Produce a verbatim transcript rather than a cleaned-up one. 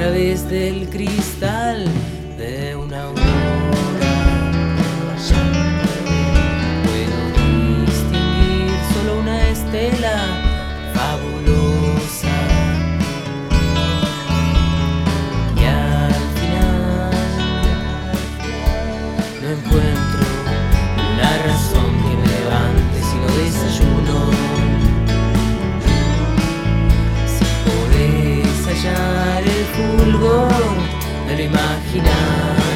través del cristal de una aurora. Puedo distinguir solo una estela fabulosa. Y al final no encuentro una razón que me levante si no desayuno. Si podés hallar el fulgor de lo imaginario,